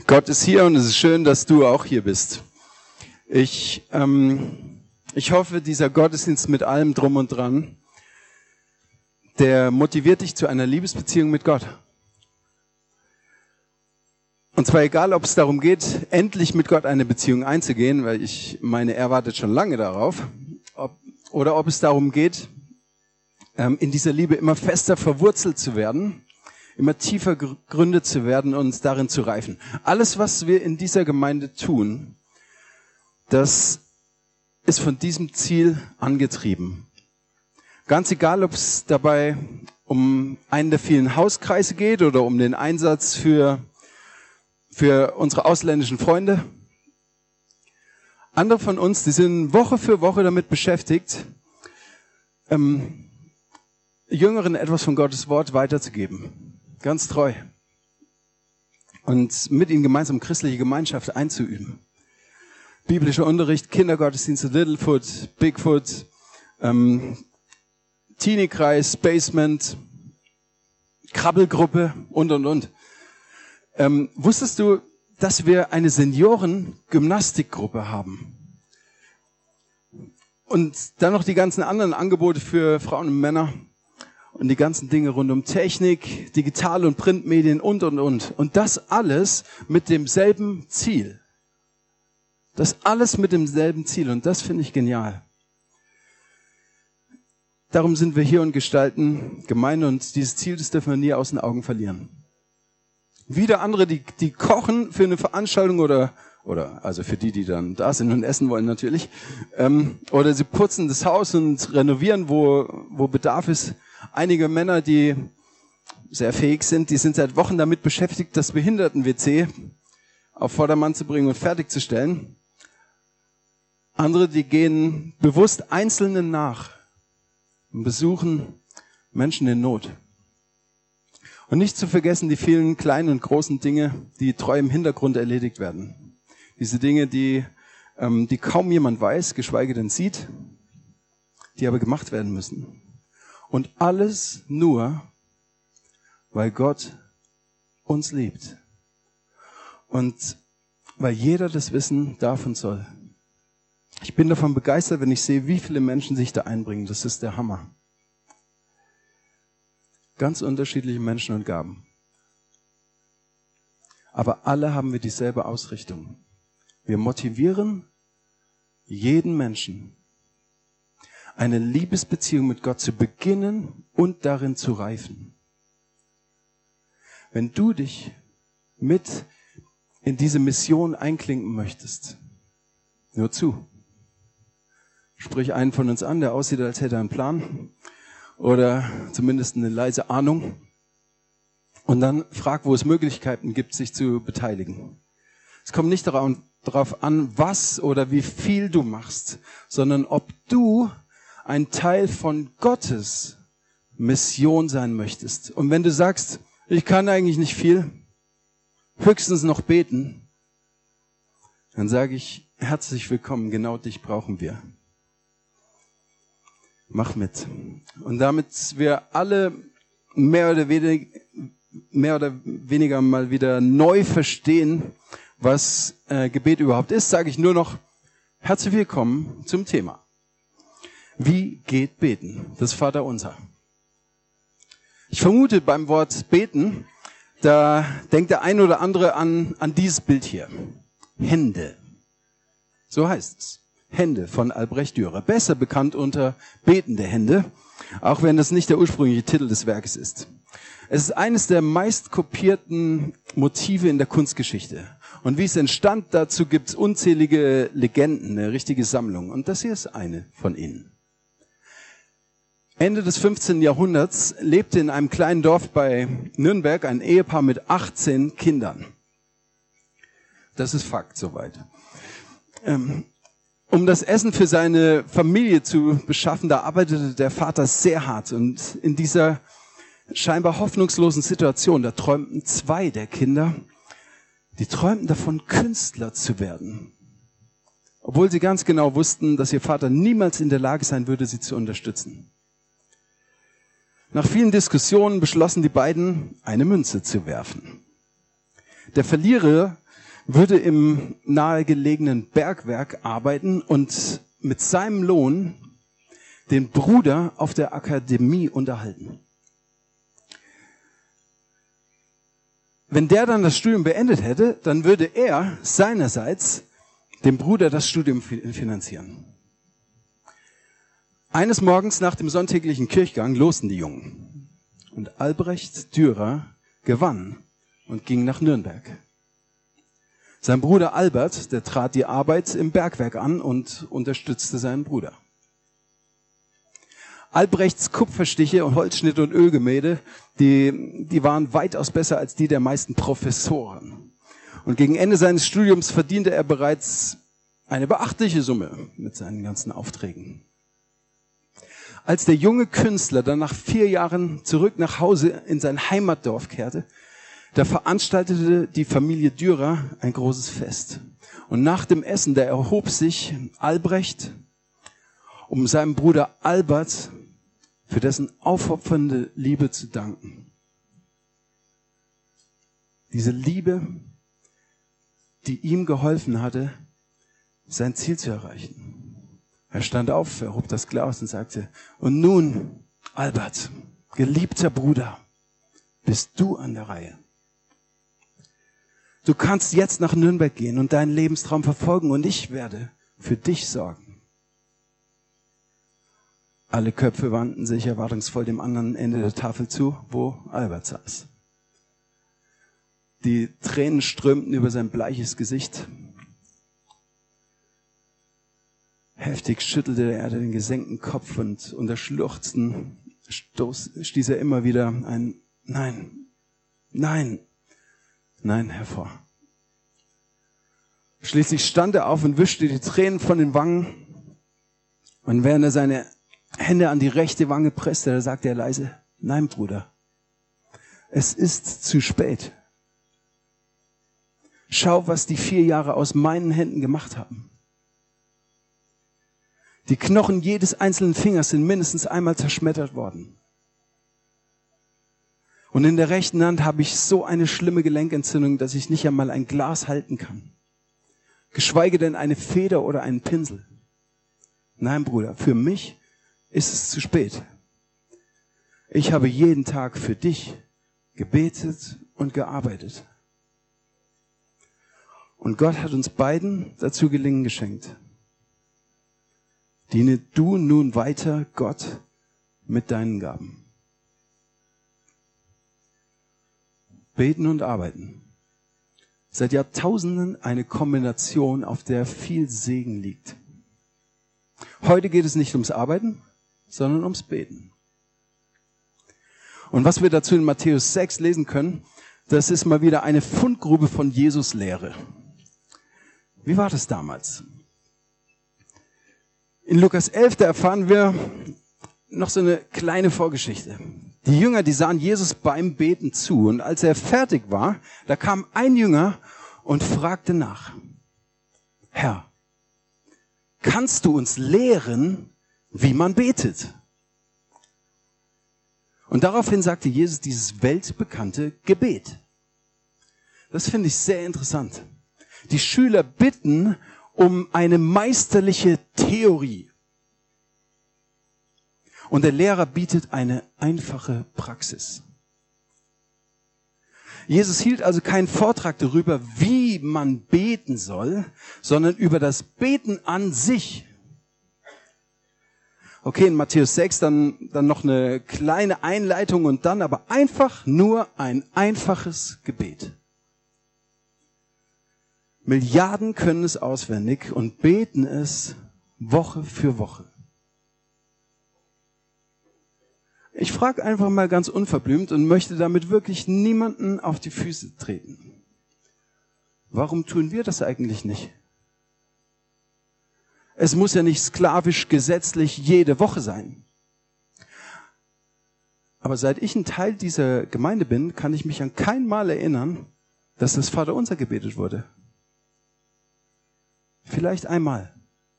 Gott ist hier und es ist schön, dass du auch hier bist. Ich hoffe, dieser Gottesdienst mit allem drum und dran, der motiviert dich zu einer Liebesbeziehung mit Gott. Und zwar egal, ob es darum geht, endlich mit Gott eine Beziehung einzugehen, weil ich meine, er wartet schon lange darauf, oder ob es darum geht, in dieser Liebe immer fester verwurzelt zu werden, immer tiefer gegründet zu werden und darin zu reifen. Alles, was wir in dieser Gemeinde tun, das ist von diesem Ziel angetrieben. Ganz egal, ob es dabei um einen der vielen Hauskreise geht oder um den Einsatz für unsere ausländischen Freunde. Andere von uns, die sind Woche für Woche damit beschäftigt, Jüngeren etwas von Gottes Wort weiterzugeben. Ganz treu. Und mit ihnen gemeinsam christliche Gemeinschaft einzuüben. Biblischer Unterricht, Kindergottesdienste, Littlefoot, Bigfoot, Teenie-Kreis, Basement, Krabbelgruppe und. Wusstest du, dass wir eine Senioren-Gymnastikgruppe haben? Und dann noch die ganzen anderen Angebote für Frauen und Männer und die ganzen Dinge rund um Technik, Digital- und Printmedien und. Und das alles mit demselben Ziel. Das alles mit demselben Ziel und das finde ich genial. Darum sind wir hier und gestalten Gemeinde und dieses Ziel, das dürfen wir nie aus den Augen verlieren. Wieder andere, die kochen für eine Veranstaltung oder also für die dann da sind und essen wollen natürlich, oder sie putzen das Haus und renovieren, wo Bedarf ist. Einige Männer, die sehr fähig sind, die sind seit Wochen damit beschäftigt, das Behinderten-WC auf Vordermann zu bringen und fertigzustellen. Andere, die gehen bewusst Einzelnen nach und besuchen Menschen in Not. Und nicht zu vergessen die vielen kleinen und großen Dinge, die treu im Hintergrund erledigt werden. Diese Dinge, die kaum jemand weiß, geschweige denn sieht, die aber gemacht werden müssen. Und alles nur, weil Gott uns liebt. Und weil jeder das wissen darf und soll. Ich bin davon begeistert, wenn ich sehe, wie viele Menschen sich da einbringen. Das ist der Hammer. Ganz unterschiedliche Menschen und Gaben. Aber alle haben wir dieselbe Ausrichtung. Wir motivieren jeden Menschen, eine Liebesbeziehung mit Gott zu beginnen und darin zu reifen. Wenn du dich mit in diese Mission einklinken möchtest, nur zu. Sprich einen von uns an, der aussieht, als hätte er einen Plan oder zumindest eine leise Ahnung. Und dann frag, wo es Möglichkeiten gibt, sich zu beteiligen. Es kommt nicht darauf an, was oder wie viel du machst, sondern ob du ein Teil von Gottes Mission sein möchtest. Und wenn du sagst, ich kann eigentlich nicht viel, höchstens noch beten, dann sage ich, herzlich willkommen, genau dich brauchen wir. Mach mit. Und damit wir alle mehr oder weniger mal wieder neu verstehen, was Gebet überhaupt ist, sage ich nur noch herzlich willkommen zum Thema. Wie geht Beten? Das Vaterunser. Ich vermute, beim Wort Beten, da denkt der ein oder andere an dieses Bild hier. Hände. So heißt es. Hände von Albrecht Dürer. Besser bekannt unter Betende Hände, auch wenn das nicht der ursprüngliche Titel des Werkes ist. Es ist eines der meistkopierten Motive in der Kunstgeschichte. Und wie es entstand, dazu gibt es unzählige Legenden, eine richtige Sammlung. Und das hier ist eine von ihnen. Ende des 15. Jahrhunderts lebte in einem kleinen Dorf bei Nürnberg ein Ehepaar mit 18 Kindern. Das ist Fakt soweit. Um das Essen für seine Familie zu beschaffen, da arbeitete der Vater sehr hart. Und in dieser scheinbar hoffnungslosen Situation, da träumten 2 der Kinder, die träumten davon, Künstler zu werden. Obwohl sie ganz genau wussten, dass ihr Vater niemals in der Lage sein würde, sie zu unterstützen. Nach vielen Diskussionen beschlossen die beiden, eine Münze zu werfen. Der Verlierer würde im nahegelegenen Bergwerk arbeiten und mit seinem Lohn den Bruder auf der Akademie unterhalten. Wenn der dann das Studium beendet hätte, dann würde er seinerseits dem Bruder das Studium finanzieren. Eines Morgens nach dem sonntäglichen Kirchgang losten die Jungen. Und Albrecht Dürer gewann und ging nach Nürnberg. Sein Bruder Albert, der trat die Arbeit im Bergwerk an und unterstützte seinen Bruder. Albrechts Kupferstiche und Holzschnitte und Ölgemälde, die waren weitaus besser als die der meisten Professoren. Und gegen Ende seines Studiums verdiente er bereits eine beachtliche Summe mit seinen ganzen Aufträgen. Als der junge Künstler dann nach 4 Jahren zurück nach Hause in sein Heimatdorf kehrte, da veranstaltete die Familie Dürer ein großes Fest. Und nach dem Essen, da erhob sich Albrecht, um seinem Bruder Albert für dessen aufopfernde Liebe zu danken. Diese Liebe, die ihm geholfen hatte, sein Ziel zu erreichen. Er stand auf, erhob das Glas und sagte, und nun, Albert, geliebter Bruder, bist du an der Reihe. Du kannst jetzt nach Nürnberg gehen und deinen Lebenstraum verfolgen und ich werde für dich sorgen. Alle Köpfe wandten sich erwartungsvoll dem anderen Ende der Tafel zu, wo Albert saß. Die Tränen strömten über sein bleiches Gesicht. Heftig schüttelte er den gesenkten Kopf und unter Schluchzen stieß er immer wieder ein Nein, Nein, Nein hervor. Schließlich stand er auf und wischte die Tränen von den Wangen. Und während er seine Hände an die rechte Wange presste, da sagte er leise, nein, Bruder, es ist zu spät. Schau, was die 4 Jahre aus meinen Händen gemacht haben. Die Knochen jedes einzelnen Fingers sind mindestens einmal zerschmettert worden. Und in der rechten Hand habe ich so eine schlimme Gelenkentzündung, dass ich nicht einmal ein Glas halten kann. Geschweige denn eine Feder oder einen Pinsel. Nein, Bruder, für mich ist es zu spät. Ich habe jeden Tag für dich gebetet und gearbeitet. Und Gott hat uns beiden dazu Gelingen geschenkt. Diene du nun weiter Gott mit deinen Gaben. Beten und arbeiten. Seit Jahrtausenden eine Kombination, auf der viel Segen liegt. Heute geht es nicht ums Arbeiten, sondern ums Beten. Und was wir dazu in Matthäus 6 lesen können, das ist mal wieder eine Fundgrube von Jesus Lehre. Wie war das damals? In Lukas 11, da erfahren wir noch so eine kleine Vorgeschichte. Die Jünger, die sahen Jesus beim Beten zu. Und als er fertig war, da kam ein Jünger und fragte nach. Herr, kannst du uns lehren, wie man betet? Und daraufhin sagte Jesus dieses weltbekannte Gebet. Das finde ich sehr interessant. Die Schüler bitten um eine meisterliche Theorie. Und der Lehrer bietet eine einfache Praxis. Jesus hielt also keinen Vortrag darüber, wie man beten soll, sondern über das Beten an sich. Okay, in Matthäus 6 dann noch eine kleine Einleitung und dann aber einfach nur ein einfaches Gebet. Milliarden können es auswendig und beten es Woche für Woche. Ich frage einfach mal ganz unverblümt und möchte damit wirklich niemanden auf die Füße treten. Warum tun wir das eigentlich nicht? Es muss ja nicht sklavisch gesetzlich jede Woche sein. Aber seit ich ein Teil dieser Gemeinde bin, kann ich mich an kein Mal erinnern, dass das Vaterunser gebetet wurde. Vielleicht einmal.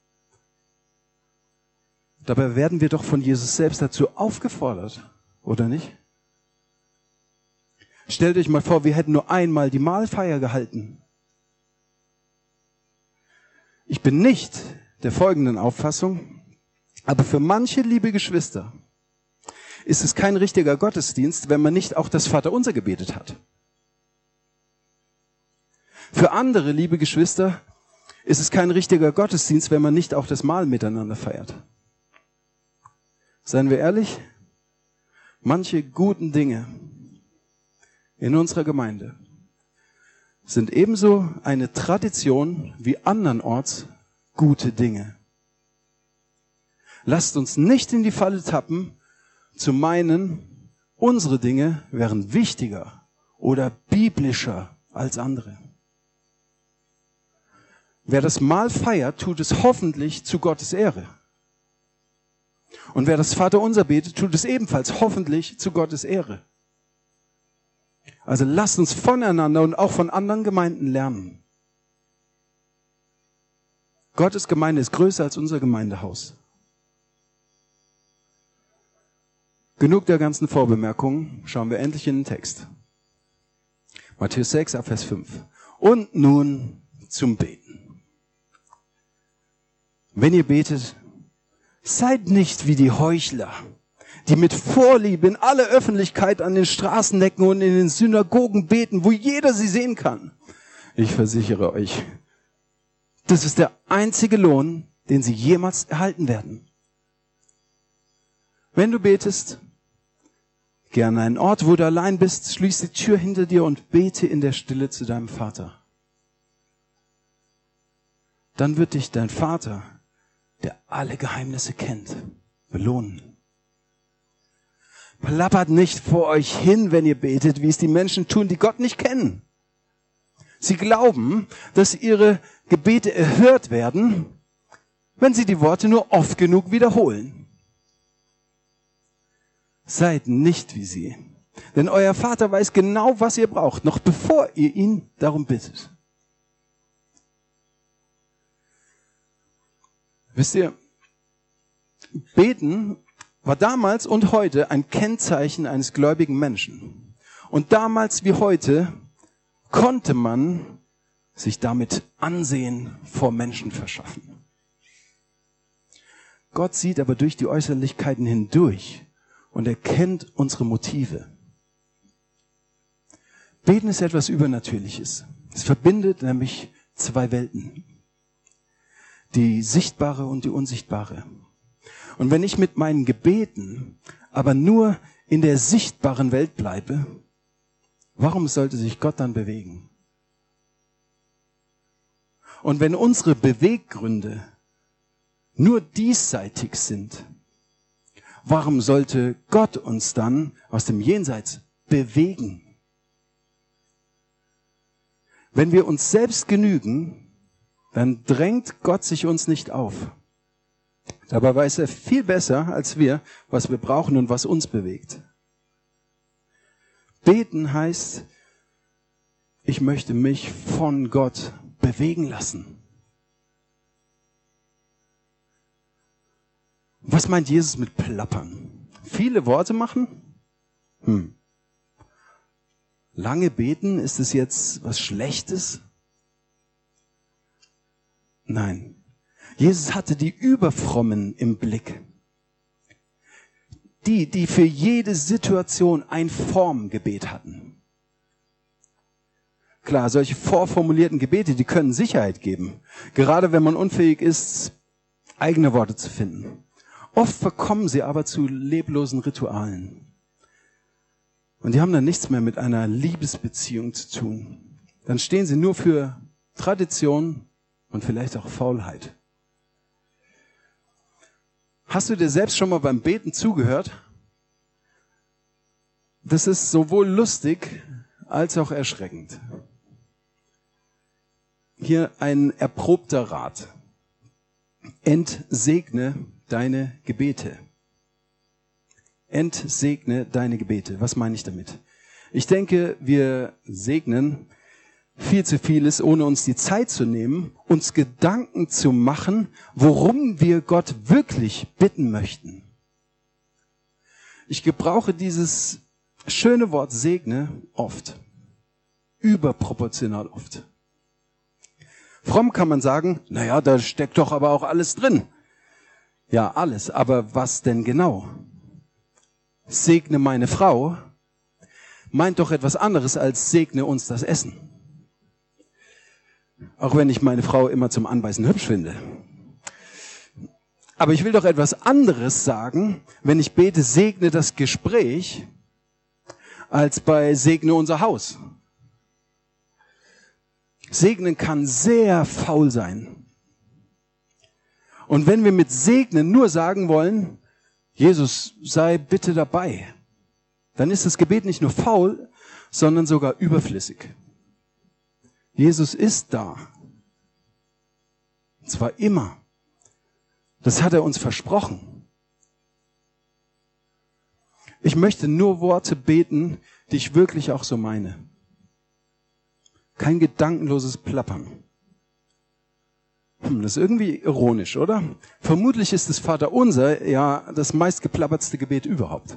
Dabei werden wir doch von Jesus selbst dazu aufgefordert, oder nicht? Stellt euch mal vor, wir hätten nur einmal die Mahlfeier gehalten. Ich bin nicht der folgenden Auffassung, aber für manche liebe Geschwister ist es kein richtiger Gottesdienst, wenn man nicht auch das Vaterunser gebetet hat. Für andere, liebe Geschwister, ist es kein richtiger Gottesdienst, wenn man nicht auch das Mahl miteinander feiert. Seien wir ehrlich, manche guten Dinge in unserer Gemeinde sind ebenso eine Tradition wie andernorts gute Dinge. Lasst uns nicht in die Falle tappen, zu meinen, unsere Dinge wären wichtiger oder biblischer als andere. Wer das Mahl feiert, tut es hoffentlich zu Gottes Ehre. Und wer das Vaterunser betet, tut es ebenfalls hoffentlich zu Gottes Ehre. Also lasst uns voneinander und auch von anderen Gemeinden lernen. Gottes Gemeinde ist größer als unser Gemeindehaus. Genug der ganzen Vorbemerkungen, schauen wir endlich in den Text. Matthäus 6, Vers 5. Und nun zum Beten. Wenn ihr betet, seid nicht wie die Heuchler, die mit Vorliebe in aller Öffentlichkeit an den Straßenecken und in den Synagogen beten, wo jeder sie sehen kann. Ich versichere euch, das ist der einzige Lohn, den sie jemals erhalten werden. Wenn du betest, geh an einen Ort, wo du allein bist, schließ die Tür hinter dir und bete in der Stille zu deinem Vater. Dann wird dich dein Vater, der alle Geheimnisse kennt, belohnen. Plappert nicht vor euch hin, wenn ihr betet, wie es die Menschen tun, die Gott nicht kennen. Sie glauben, dass ihre Gebete erhört werden, wenn sie die Worte nur oft genug wiederholen. Seid nicht wie sie, denn euer Vater weiß genau, was ihr braucht, noch bevor ihr ihn darum bittet. Wisst ihr, Beten war damals und heute ein Kennzeichen eines gläubigen Menschen. Und damals wie heute konnte man sich damit Ansehen vor Menschen verschaffen. Gott sieht aber durch die Äußerlichkeiten hindurch und er kennt unsere Motive. Beten ist etwas Übernatürliches. Es verbindet nämlich zwei Welten. Die sichtbare und die unsichtbare. Und wenn ich mit meinen Gebeten aber nur in der sichtbaren Welt bleibe, warum sollte sich Gott dann bewegen? Und wenn unsere Beweggründe nur diesseitig sind, warum sollte Gott uns dann aus dem Jenseits bewegen? Wenn wir uns selbst genügen, dann drängt Gott sich uns nicht auf. Dabei weiß er viel besser als wir, was wir brauchen und was uns bewegt. Beten heißt, ich möchte mich von Gott bewegen lassen. Was meint Jesus mit plappern? Viele Worte machen? Lange beten, ist es jetzt was Schlechtes? Nein. Jesus hatte die Überfrommen im Blick. Die für jede Situation ein Formgebet hatten. Klar, solche vorformulierten Gebete, die können Sicherheit geben. Gerade wenn man unfähig ist, eigene Worte zu finden. Oft verkommen sie aber zu leblosen Ritualen. Und die haben dann nichts mehr mit einer Liebesbeziehung zu tun. Dann stehen sie nur für Tradition und vielleicht auch Faulheit. Hast du dir selbst schon mal beim Beten zugehört? Das ist sowohl lustig als auch erschreckend. Hier ein erprobter Rat. Entsegne deine Gebete. Entsegne deine Gebete. Was meine ich damit? Ich denke, wir segnen viel zu vieles, ohne uns die Zeit zu nehmen, uns Gedanken zu machen, worum wir Gott wirklich bitten möchten. Ich gebrauche dieses schöne Wort segne oft. Überproportional oft. Fromm kann man sagen, naja, da steckt doch aber auch alles drin. Ja, alles, aber was denn genau? Segne meine Frau meint doch etwas anderes als segne uns das Essen. Auch wenn ich meine Frau immer zum Anbeißen hübsch finde. Aber ich will doch etwas anderes sagen, wenn ich bete, segne das Gespräch, als bei segne unser Haus. Segnen kann sehr faul sein. Und wenn wir mit segnen nur sagen wollen, Jesus, sei bitte dabei, dann ist das Gebet nicht nur faul, sondern sogar überflüssig. Jesus ist da. Und zwar immer. Das hat er uns versprochen. Ich möchte nur Worte beten, die ich wirklich auch so meine. Kein gedankenloses Plappern. Das ist irgendwie ironisch, oder? Vermutlich ist das Vaterunser ja das meistgeplappertste Gebet überhaupt.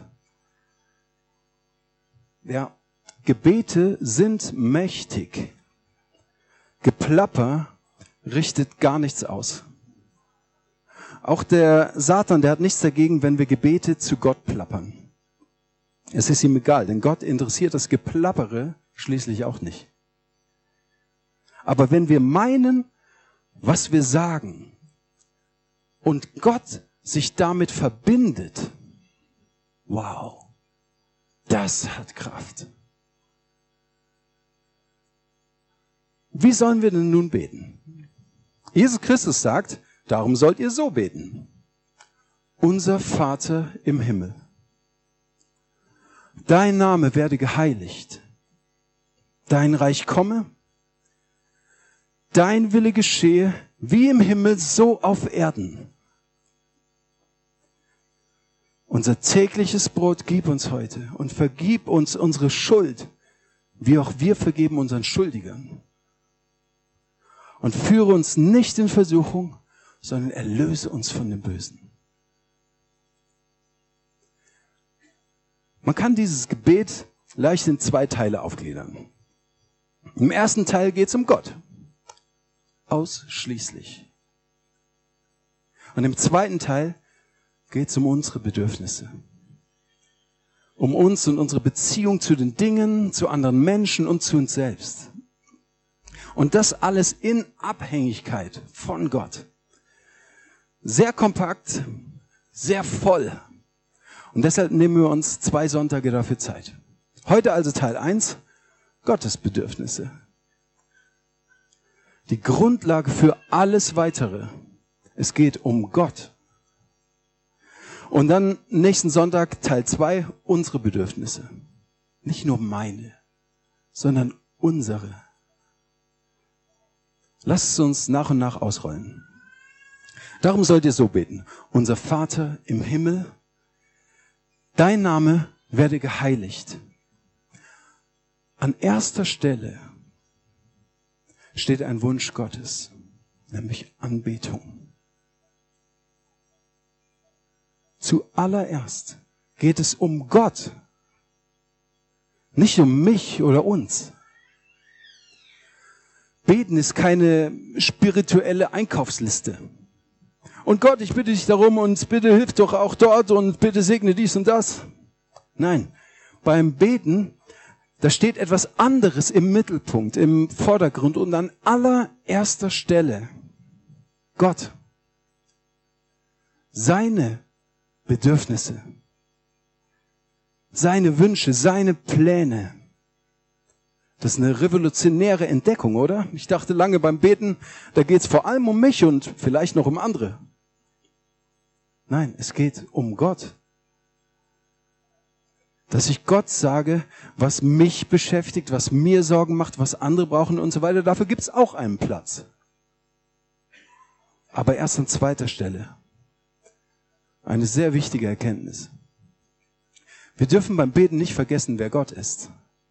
Ja, Gebete sind mächtig. Geplapper richtet gar nichts aus. Auch der Satan, der hat nichts dagegen, wenn wir Gebete zu Gott plappern. Es ist ihm egal, denn Gott interessiert das Geplappere schließlich auch nicht. Aber wenn wir meinen, was wir sagen, und Gott sich damit verbindet, wow, das hat Kraft. Wie sollen wir denn nun beten? Jesus Christus sagt, darum sollt ihr so beten. Unser Vater im Himmel. Dein Name werde geheiligt. Dein Reich komme. Dein Wille geschehe, wie im Himmel, so auf Erden. Unser tägliches Brot gib uns heute und vergib uns unsere Schuld, wie auch wir vergeben unseren Schuldigern. Und führe uns nicht in Versuchung, sondern erlöse uns von dem Bösen. Man kann dieses Gebet leicht in 2 Teile aufgliedern. Im ersten Teil geht es um Gott. Ausschließlich. Und im zweiten Teil geht es um unsere Bedürfnisse. Um uns und unsere Beziehung zu den Dingen, zu anderen Menschen und zu uns selbst. Und das alles in Abhängigkeit von Gott. Sehr kompakt, sehr voll. Und deshalb nehmen wir uns 2 Sonntage dafür Zeit. Heute also Teil 1, Gottes Bedürfnisse. Die Grundlage für alles Weitere. Es geht um Gott. Und dann nächsten Sonntag Teil 2, unsere Bedürfnisse. Nicht nur meine, sondern unsere. Lasst es uns nach und nach ausrollen. Darum sollt ihr so beten. Unser Vater im Himmel, dein Name werde geheiligt. An erster Stelle steht ein Wunsch Gottes, nämlich Anbetung. Zuallererst geht es um Gott, nicht um mich oder uns. Beten ist keine spirituelle Einkaufsliste. Und Gott, ich bitte dich darum und bitte hilf doch auch dort und bitte segne dies und das. Nein, beim Beten, da steht etwas anderes im Mittelpunkt, im Vordergrund und an allererster Stelle. Gott. Seine Bedürfnisse. Seine Wünsche, seine Pläne. Das ist eine revolutionäre Entdeckung, oder? Ich dachte lange beim Beten, da geht es vor allem um mich und vielleicht noch um andere. Nein, es geht um Gott. Dass ich Gott sage, was mich beschäftigt, was mir Sorgen macht, was andere brauchen und so weiter. Dafür gibt es auch einen Platz. Aber erst an zweiter Stelle. Eine sehr wichtige Erkenntnis. Wir dürfen beim Beten nicht vergessen, wer Gott ist.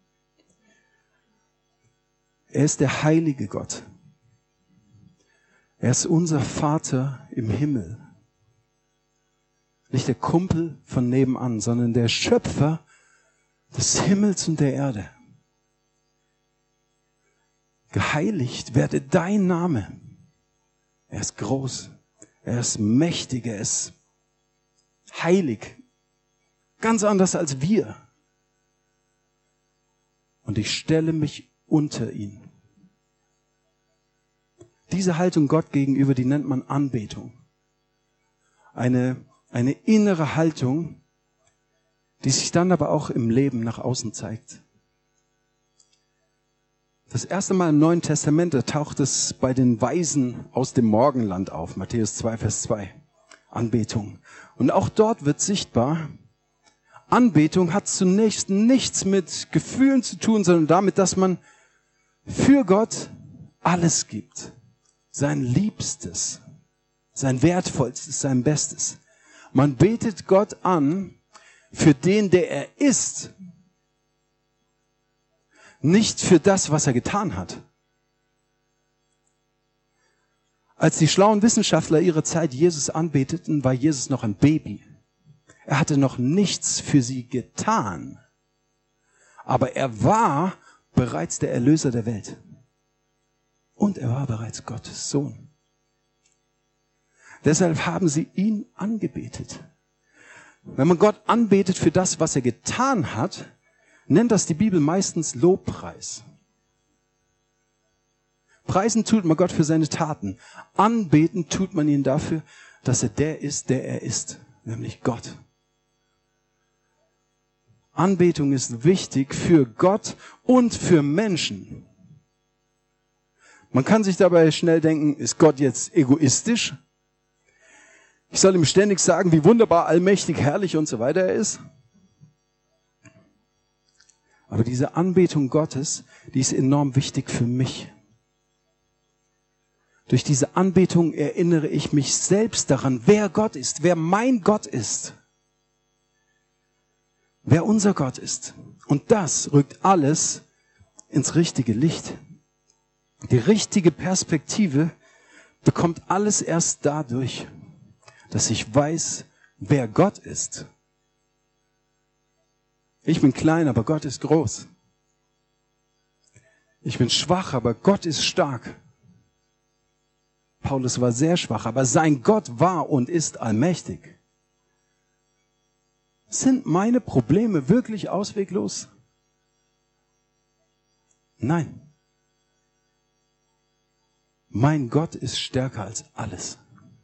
Er ist der heilige Gott. Er ist unser Vater im Himmel. Nicht der Kumpel von nebenan, sondern der Schöpfer des Himmels und der Erde. Geheiligt werde dein Name. Er ist groß, er ist mächtig, er ist heilig. Ganz anders als wir. Und ich stelle mich unter ihn. Diese Haltung Gott gegenüber, die nennt man Anbetung. Eine innere Haltung, die sich dann aber auch im Leben nach außen zeigt. Das erste Mal im Neuen Testament, da taucht es bei den Weisen aus dem Morgenland auf. Matthäus 2, Vers 2. Anbetung. Und auch dort wird sichtbar, Anbetung hat zunächst nichts mit Gefühlen zu tun, sondern damit, dass man für Gott alles gibt. Sein Liebstes, sein Wertvollstes, sein Bestes. Man betet Gott an für den, der er ist. Nicht für das, was er getan hat. Als die schlauen Wissenschaftler ihrer Zeit Jesus anbeteten, war Jesus noch ein Baby. Er hatte noch nichts für sie getan. Aber er war bereits der Erlöser der Welt. Und er war bereits Gottes Sohn. Deshalb haben sie ihn angebetet. Wenn man Gott anbetet für das, was er getan hat, nennt das die Bibel meistens Lobpreis. Preisen tut man Gott für seine Taten. Anbeten tut man ihn dafür, dass er der ist, der er ist, nämlich Gott. Anbetung ist wichtig für Gott und für Menschen. Man kann sich dabei schnell denken, ist Gott jetzt egoistisch? Ich soll ihm ständig sagen, wie wunderbar, allmächtig, herrlich und so weiter er ist. Aber diese Anbetung Gottes, die ist enorm wichtig für mich. Durch diese Anbetung erinnere ich mich selbst daran, wer Gott ist, wer mein Gott ist. Wer unser Gott ist. Und das rückt alles ins richtige Licht. Die richtige Perspektive bekommt alles erst dadurch, dass ich weiß, wer Gott ist. Ich bin klein, aber Gott ist groß. Ich bin schwach, aber Gott ist stark. Paulus war sehr schwach, aber sein Gott war und ist allmächtig. Sind meine Probleme wirklich ausweglos? Nein. Mein Gott ist stärker als alles.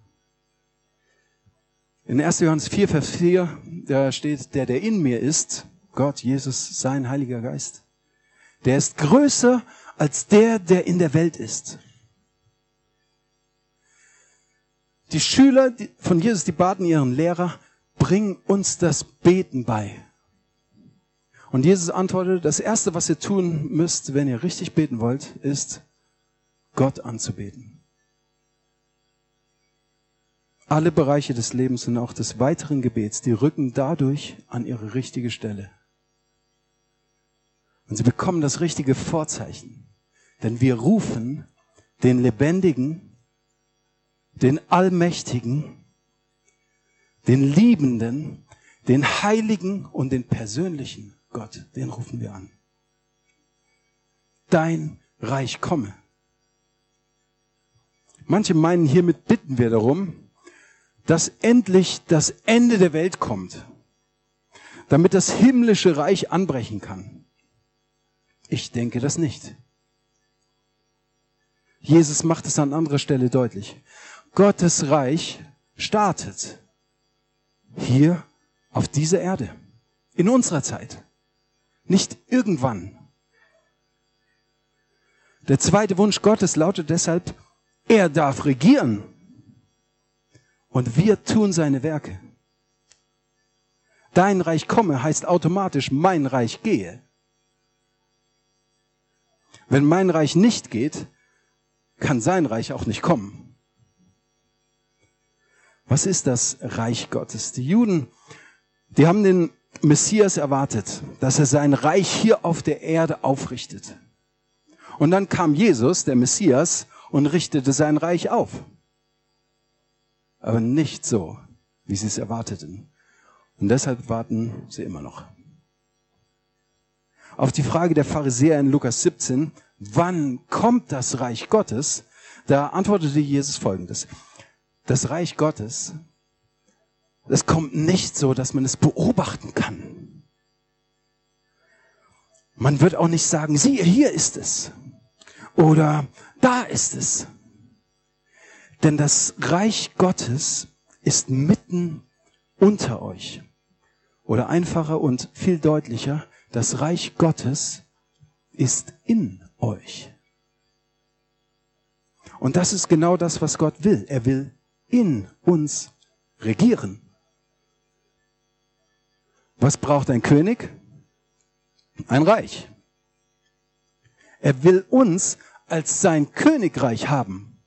In 1. Johannes 4, Vers 4, da steht, der in mir ist, Gott, Jesus, sein Heiliger Geist, der ist größer als der in der Welt ist. Die Schüler von Jesus, die baten ihren Lehrer, bring uns das Beten bei. Und Jesus antwortete, das Erste, was ihr tun müsst, wenn ihr richtig beten wollt, ist, Gott anzubeten. Alle Bereiche des Lebens und auch des weiteren Gebets, die rücken dadurch an ihre richtige Stelle. Und sie bekommen das richtige Vorzeichen. Denn wir rufen den Lebendigen, den Allmächtigen, den Liebenden, den Heiligen und den persönlichen Gott, den rufen wir an. Dein Reich komme. Manche meinen, hiermit bitten wir darum, dass endlich das Ende der Welt kommt, damit das himmlische Reich anbrechen kann. Ich denke das nicht. Jesus macht es an anderer Stelle deutlich. Gottes Reich startet hier auf dieser Erde, in unserer Zeit, nicht irgendwann. Der zweite Wunsch Gottes lautet deshalb, er darf regieren und wir tun seine Werke. Dein Reich komme heißt automatisch, mein Reich gehe. Wenn mein Reich nicht geht, kann sein Reich auch nicht kommen. Was ist das Reich Gottes? Die Juden, die haben den Messias erwartet, dass er sein Reich hier auf der Erde aufrichtet. Und dann kam Jesus, der Messias, und richtete sein Reich auf. Aber nicht so, wie sie es erwarteten. Und deshalb warten sie immer noch. Auf die Frage der Pharisäer in Lukas 17, wann kommt das Reich Gottes? Da antwortete Jesus Folgendes. Das Reich Gottes, das kommt nicht so, dass man es beobachten kann. Man wird auch nicht sagen, siehe, hier ist es. Oder da ist es. Denn das Reich Gottes ist mitten unter euch. Oder einfacher und viel deutlicher, das Reich Gottes ist in euch. Und das ist genau das, was Gott will. Er will in uns regieren. Was braucht ein König? Ein Reich. Er will uns als sein Königreich haben.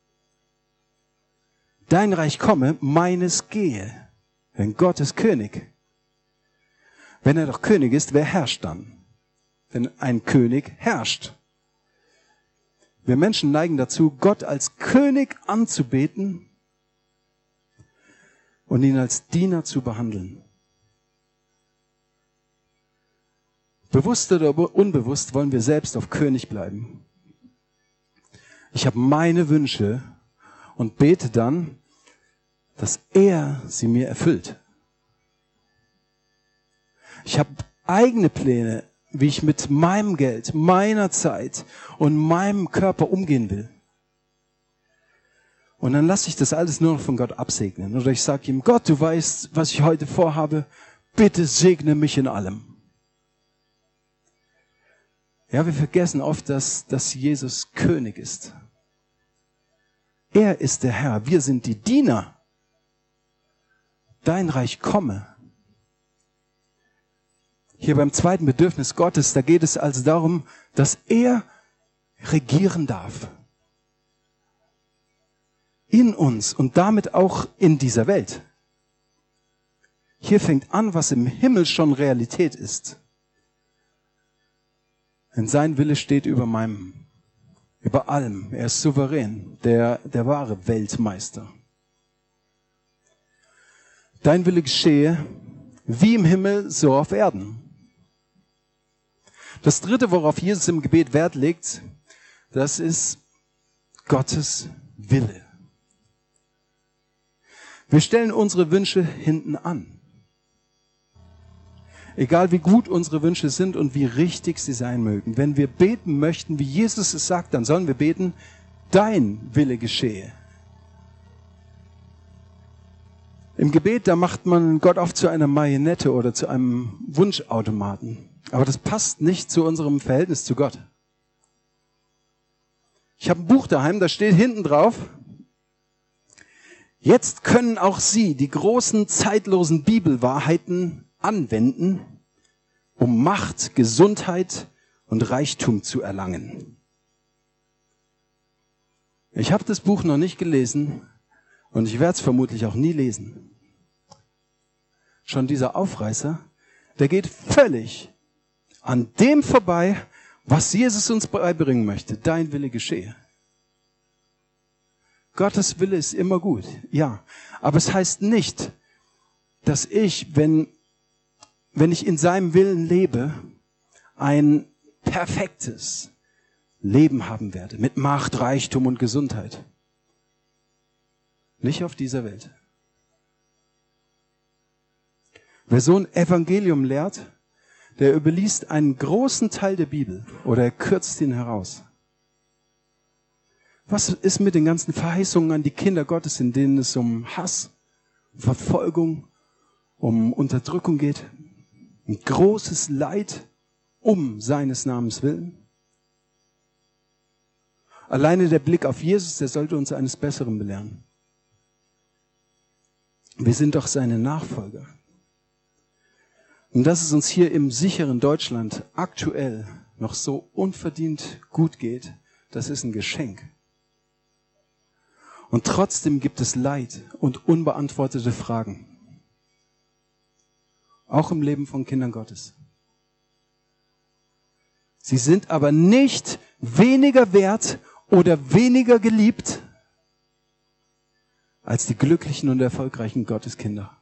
Dein Reich komme, meines gehe. Denn Gott ist König. Wenn er doch König ist, wer herrscht dann? Denn ein König herrscht. Wir Menschen neigen dazu, Gott als König anzubeten und ihn als Diener zu behandeln. Bewusst oder unbewusst wollen wir selbst auf König bleiben. Ich habe meine Wünsche und bete dann, dass er sie mir erfüllt. Ich habe eigene Pläne, wie ich mit meinem Geld, meiner Zeit und meinem Körper umgehen will. Und dann lasse ich das alles nur noch von Gott absegnen. Oder ich sage ihm, Gott, du weißt, was ich heute vorhabe, bitte segne mich in allem. Ja, wir vergessen oft, dass Jesus König ist. Er ist der Herr, wir sind die Diener. Dein Reich komme. Hier beim zweiten Bedürfnis Gottes, da geht es also darum, dass er regieren darf. In uns und damit auch in dieser Welt. Hier fängt an, was im Himmel schon Realität ist. Denn sein Wille steht über meinem, über allem. Er ist souverän, der wahre Weltmeister. Dein Wille geschehe, wie im Himmel, so auf Erden. Das dritte, worauf Jesus im Gebet Wert legt, das ist Gottes Wille. Wir stellen unsere Wünsche hinten an. Egal wie gut unsere Wünsche sind und wie richtig sie sein mögen. Wenn wir beten möchten, wie Jesus es sagt, dann sollen wir beten, dein Wille geschehe. Im Gebet, da macht man Gott oft zu einer Marionette oder zu einem Wunschautomaten. Aber das passt nicht zu unserem Verhältnis zu Gott. Ich habe ein Buch daheim, da steht hinten drauf, jetzt können auch Sie die großen zeitlosen Bibelwahrheiten anwenden, um Macht, Gesundheit und Reichtum zu erlangen. Ich habe das Buch noch nicht gelesen und ich werde es vermutlich auch nie lesen. Schon dieser Aufreißer, der geht völlig an dem vorbei, was Jesus uns beibringen möchte. Dein Wille geschehe. Gottes Wille ist immer gut, ja. Aber es heißt nicht, dass ich, wenn ich in seinem Willen lebe, ein perfektes Leben haben werde. Mit Macht, Reichtum und Gesundheit. Nicht auf dieser Welt. Wer so ein Evangelium lehrt, der überliest einen großen Teil der Bibel oder er kürzt ihn heraus. Was ist mit den ganzen Verheißungen an die Kinder Gottes, in denen es um Hass, Verfolgung, um Unterdrückung geht? Ein großes Leid um seines Namens willen? Alleine der Blick auf Jesus, der sollte uns eines Besseren belehren. Wir sind doch seine Nachfolger. Und dass es uns hier im sicheren Deutschland aktuell noch so unverdient gut geht, das ist ein Geschenk. Und trotzdem gibt es Leid und unbeantwortete Fragen. Auch im Leben von Kindern Gottes. Sie sind aber nicht weniger wert oder weniger geliebt als die glücklichen und erfolgreichen Gotteskinder.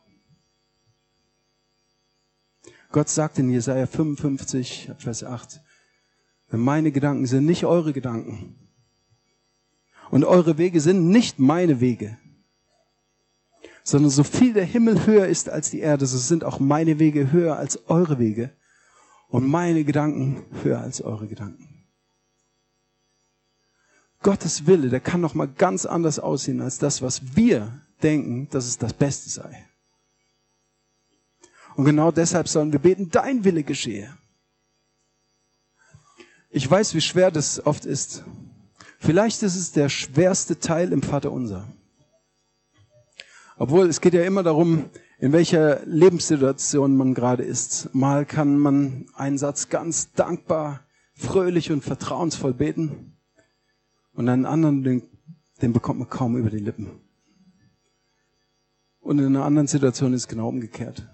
Gott sagt in Jesaja 55, Vers 8, Denn meine Gedanken sind nicht eure Gedanken. Und eure Wege sind nicht meine Wege. Sondern so viel der Himmel höher ist als die Erde, so sind auch meine Wege höher als eure Wege. Und meine Gedanken höher als eure Gedanken. Gottes Wille, der kann noch mal ganz anders aussehen als das, was wir denken, dass es das Beste sei. Und genau deshalb sollen wir beten, dein Wille geschehe. Ich weiß, wie schwer das oft ist. Vielleicht ist es der schwerste Teil im Vaterunser. Obwohl, es geht ja immer darum, in welcher Lebenssituation man gerade ist. Mal kann man einen Satz ganz dankbar, fröhlich und vertrauensvoll beten. Und einen anderen, den bekommt man kaum über die Lippen. Und in einer anderen Situation ist es genau umgekehrt.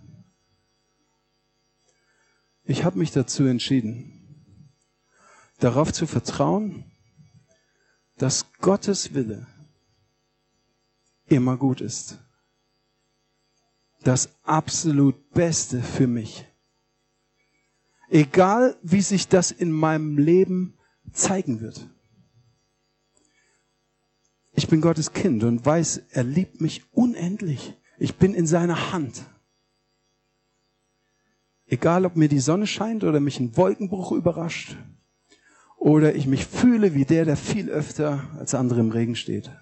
Ich habe mich dazu entschieden, darauf zu vertrauen, dass Gottes Wille immer gut ist. Das absolut Beste für mich. Egal, wie sich das in meinem Leben zeigen wird. Ich bin Gottes Kind und weiß, er liebt mich unendlich. Ich bin in seiner Hand. Egal, ob mir die Sonne scheint oder mich ein Wolkenbruch überrascht oder ich mich fühle wie der viel öfter als andere im Regen steht.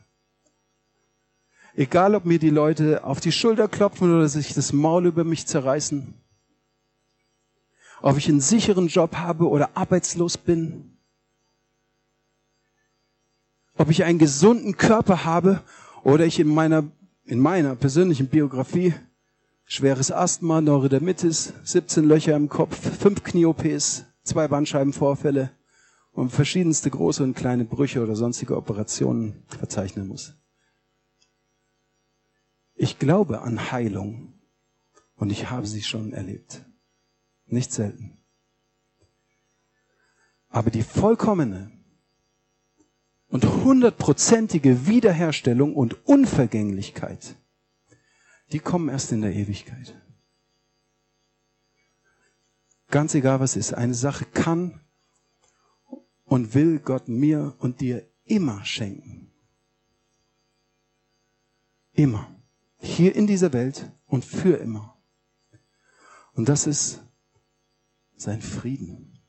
Egal, ob mir die Leute auf die Schulter klopfen oder sich das Maul über mich zerreißen. Ob ich einen sicheren Job habe oder arbeitslos bin. Ob ich einen gesunden Körper habe oder ich in meiner persönlichen Biografie schweres Asthma, Neurodermitis, 17 Löcher im Kopf, 5 Knie-OPs, 2 Bandscheibenvorfälle und verschiedenste große und kleine Brüche oder sonstige Operationen verzeichnen muss. Ich glaube an Heilung und ich habe sie schon erlebt. Nicht selten. Aber die vollkommene und 100%ige Wiederherstellung und Unvergänglichkeit, die kommen erst in der Ewigkeit. Ganz egal was ist, eine Sache kann und will Gott mir und dir immer schenken. Immer. Hier in dieser Welt und für immer. Und das ist sein Frieden.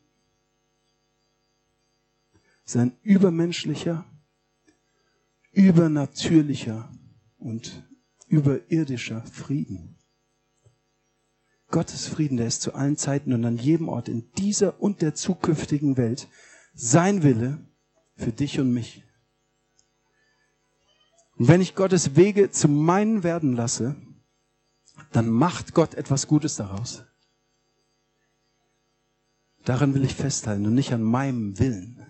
Sein übermenschlicher, übernatürlicher und überirdischer Frieden. Gottes Frieden, der ist zu allen Zeiten und an jedem Ort in dieser und der zukünftigen Welt sein Wille für dich und mich. Und wenn ich Gottes Wege zu meinen werden lasse, dann macht Gott etwas Gutes daraus. Daran will ich festhalten und nicht an meinem Willen.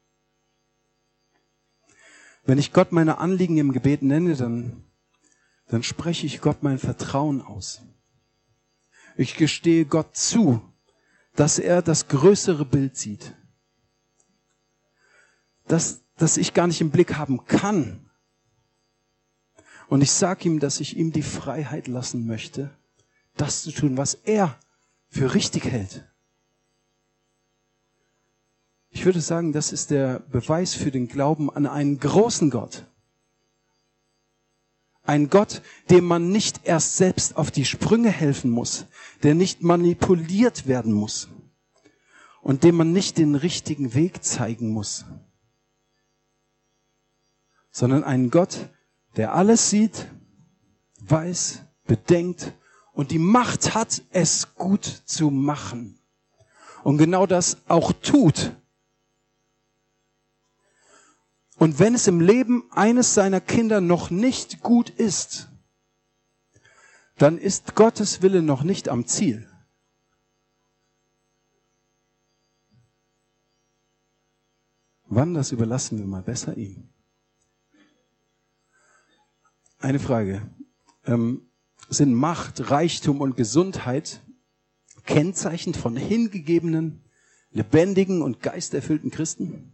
Wenn ich Gott meine Anliegen im Gebet nenne, dann spreche ich Gott mein Vertrauen aus. Ich gestehe Gott zu, dass er das größere Bild sieht. Das ich gar nicht im Blick haben kann. Und ich sage ihm, dass ich ihm die Freiheit lassen möchte, das zu tun, was er für richtig hält. Ich würde sagen, das ist der Beweis für den Glauben an einen großen Gott. Ein Gott, dem man nicht erst selbst auf die Sprünge helfen muss, der nicht manipuliert werden muss und dem man nicht den richtigen Weg zeigen muss, sondern einen Gott, der alles sieht, weiß, bedenkt und die Macht hat, es gut zu machen. Und genau das auch tut. Und wenn es im Leben eines seiner Kinder noch nicht gut ist, dann ist Gottes Wille noch nicht am Ziel. Wann, das überlassen wir mal besser ihm. Eine Frage. Sind Macht, Reichtum und Gesundheit Kennzeichen von hingegebenen, lebendigen und geisterfüllten Christen?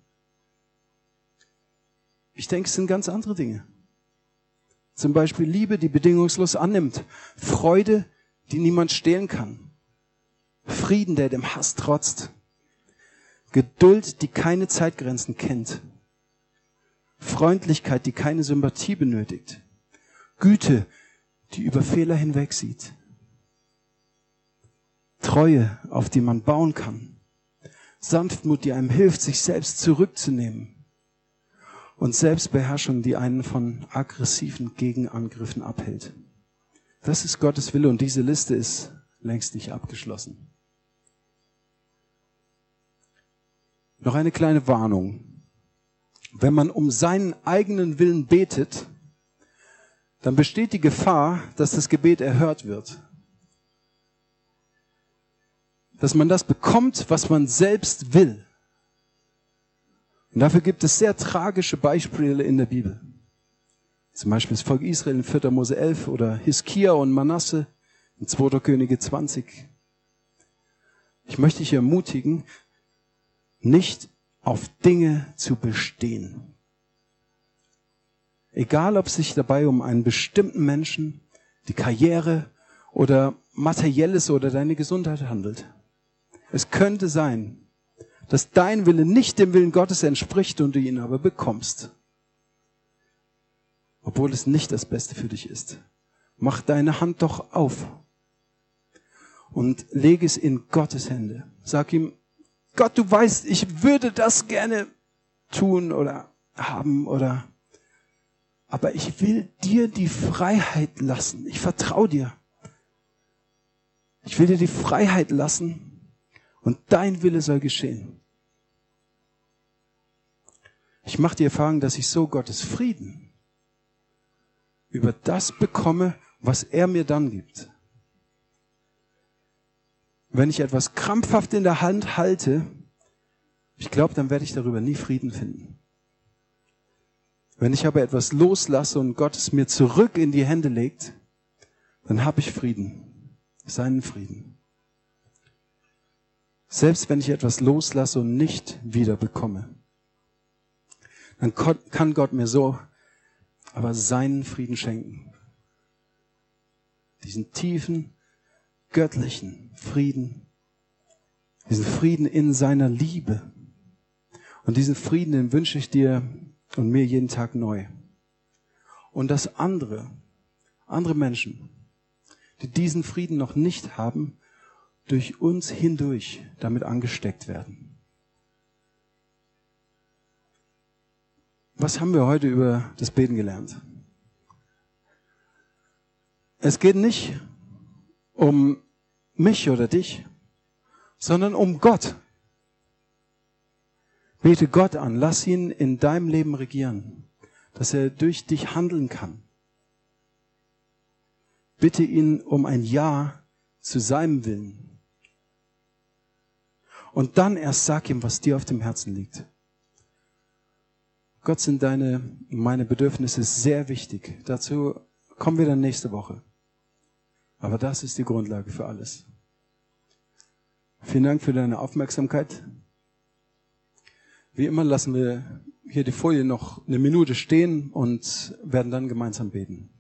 Ich denke, es sind ganz andere Dinge. Zum Beispiel Liebe, die bedingungslos annimmt. Freude, die niemand stehlen kann. Frieden, der dem Hass trotzt. Geduld, die keine Zeitgrenzen kennt. Freundlichkeit, die keine Sympathie benötigt. Güte, die über Fehler hinwegsieht. Treue, auf die man bauen kann. Sanftmut, die einem hilft, sich selbst zurückzunehmen. Und Selbstbeherrschung, die einen von aggressiven Gegenangriffen abhält. Das ist Gottes Wille und diese Liste ist längst nicht abgeschlossen. Noch eine kleine Warnung. Wenn man um seinen eigenen Willen betet, dann besteht die Gefahr, dass das Gebet erhört wird. Dass man das bekommt, was man selbst will. Und dafür gibt es sehr tragische Beispiele in der Bibel. Zum Beispiel das Volk Israel in 4. Mose 11 oder Hiskia und Manasse in 2. Könige 20. Ich möchte dich ermutigen, nicht auf Dinge zu bestehen. Egal, ob es sich dabei um einen bestimmten Menschen, die Karriere oder Materielles oder deine Gesundheit handelt. Es könnte sein, dass dein Wille nicht dem Willen Gottes entspricht und du ihn aber bekommst. Obwohl es nicht das Beste für dich ist. Mach deine Hand doch auf und lege es in Gottes Hände. Sag ihm, Gott, du weißt, ich würde das gerne tun oder haben aber ich will dir die Freiheit lassen. Ich vertraue dir. Ich will dir die Freiheit lassen und dein Wille soll geschehen. Ich mache die Erfahrung, dass ich so Gottes Frieden über das bekomme, was er mir dann gibt. Wenn ich etwas krampfhaft in der Hand halte, ich glaube, dann werde ich darüber nie Frieden finden. Wenn ich aber etwas loslasse und Gott es mir zurück in die Hände legt, dann habe ich Frieden, seinen Frieden. Selbst wenn ich etwas loslasse und nicht wieder bekomme, dann kann Gott mir so aber seinen Frieden schenken. Diesen tiefen, göttlichen Frieden, diesen Frieden in seiner Liebe. Und diesen Frieden, den wünsche ich dir und mir jeden Tag neu. Und dass andere Menschen, die diesen Frieden noch nicht haben, durch uns hindurch damit angesteckt werden. Was haben wir heute über das Beten gelernt? Es geht nicht um mich oder dich, sondern um Gott. Bete Gott an, lass ihn in deinem Leben regieren, dass er durch dich handeln kann. Bitte ihn um ein Ja zu seinem Willen. Und dann erst sag ihm, was dir auf dem Herzen liegt. Gott sind meine Bedürfnisse sehr wichtig. Dazu kommen wir dann nächste Woche. Aber das ist die Grundlage für alles. Vielen Dank für deine Aufmerksamkeit. Wie immer lassen wir hier die Folie noch eine Minute stehen und werden dann gemeinsam beten.